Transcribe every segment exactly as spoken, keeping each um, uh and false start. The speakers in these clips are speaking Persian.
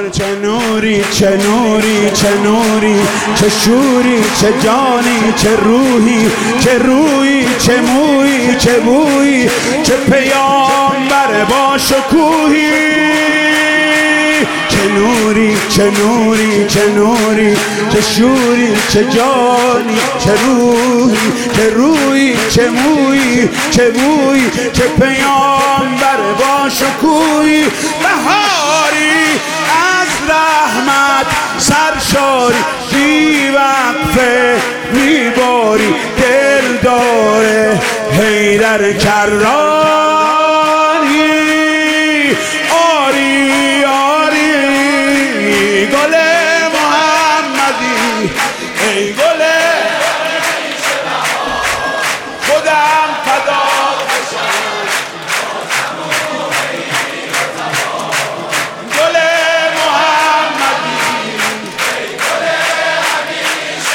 چه نوری چه نوری چه نوری چه شوری چه جانی چه روحی چه روی چه مویی چه بویی چه پیامبر با شکوهی چه نوری چه نوری چه نوری چه شوری چه جانی چه روحی چه روی چه مویی چه بویی چه پیامبر با شکوهی بهاری از رحمت سرشاری بی وقفه میباری دلدار حیدر کراری آری آری گل محمدی ای گل خودم فدا گل محمدی ای گل همیشه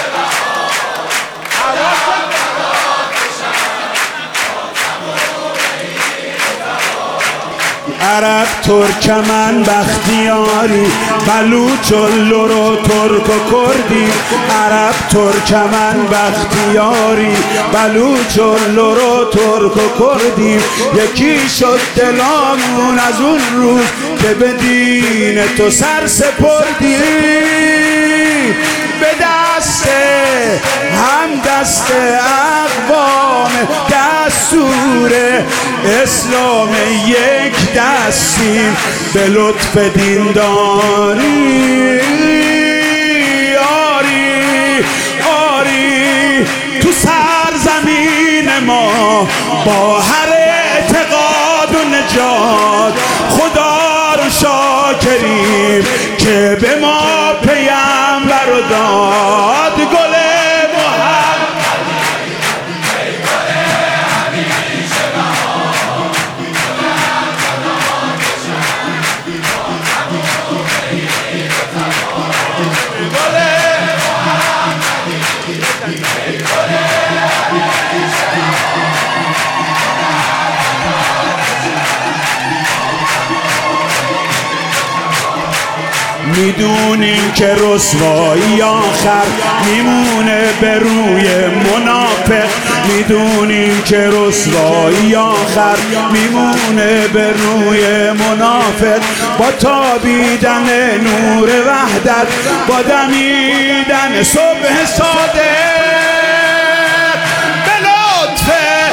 عرب ترکمن بختیاری بلوچ و لرو ترک و کردی عرب ترکمن بختیاری بلوچ و لرو ترک و کردی یکی شد دلامون از اون روز که به دین تو سر سپردی به دست هم دست اقوام دستور اسلام یک دستیم به لطف دینداری آری آری تو سرزمین ما با هر اعتقاد و نجات خدا رو شاکریم که به ما پیامبر رو داد گل میدونیم که رسوایی آخر میمونه به روی منافق میدونیم که رسوایی آخر میمونه به روی منافق با تابیدن نور وحدت با دمیدن صبح صادق به لطف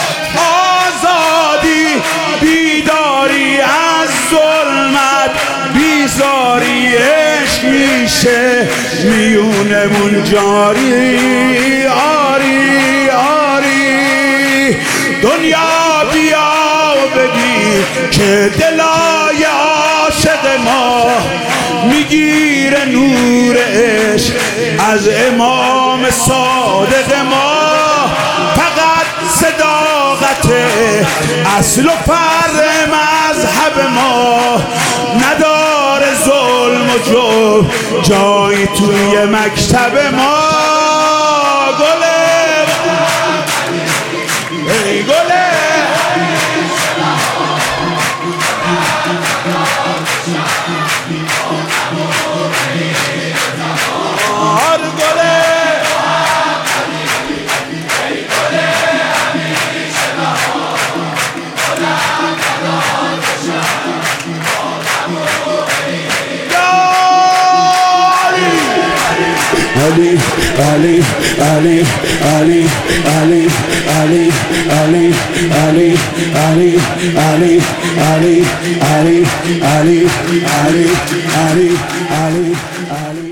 آزادی بیداری از ظلمت بیزاری میشه میونمون جاری آری آری دنیا بیا ببین که دلای عاشق ما میگیره نور عشق از امام صادق ما فقط صداقت اصل و فرع مذهب ما نداره ظلم و جور جایی توی مکتب ما گل ای گل آر گل Ali, Ali, Ali, Ali, Ali, Ali, Ali, Ali, Ali, Ali, Ali, Ali, Ali, Ali, Ali, Ali, Ali.